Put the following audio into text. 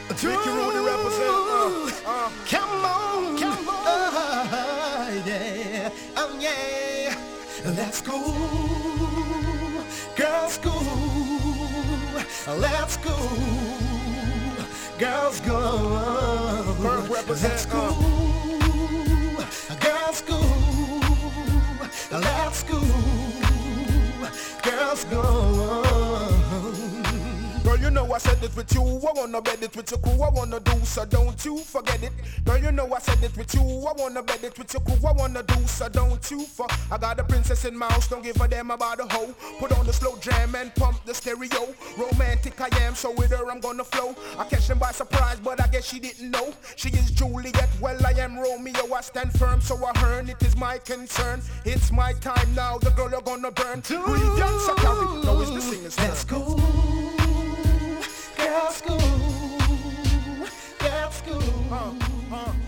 Ricky Rudy represent. Come on, yeah, oh yeah. Let's go, girls go. Let's go, girls go. Let's go, girls go. Let's go, girls go. Girl, you know I said it with you. I wanna bet it with your crew. I wanna do so, don't you forget it. Girl, you know I said it with you. I wanna bet it with your crew. I wanna do so, don't you I got a princess in my house. Don't give a damn about a hoe. Put on the slow jam and pump the stereo. Romantic I am, so with her I'm gonna flow. I catch them by surprise, but I guess she didn't know. She is Juliet, well I am Romeo. I stand firm, so I hearn. It is my concern. It's my time now. The girl you're gonna burn. Breathe and Sakari. No, it's the singer's turn. Let's go. Girls go, girls go.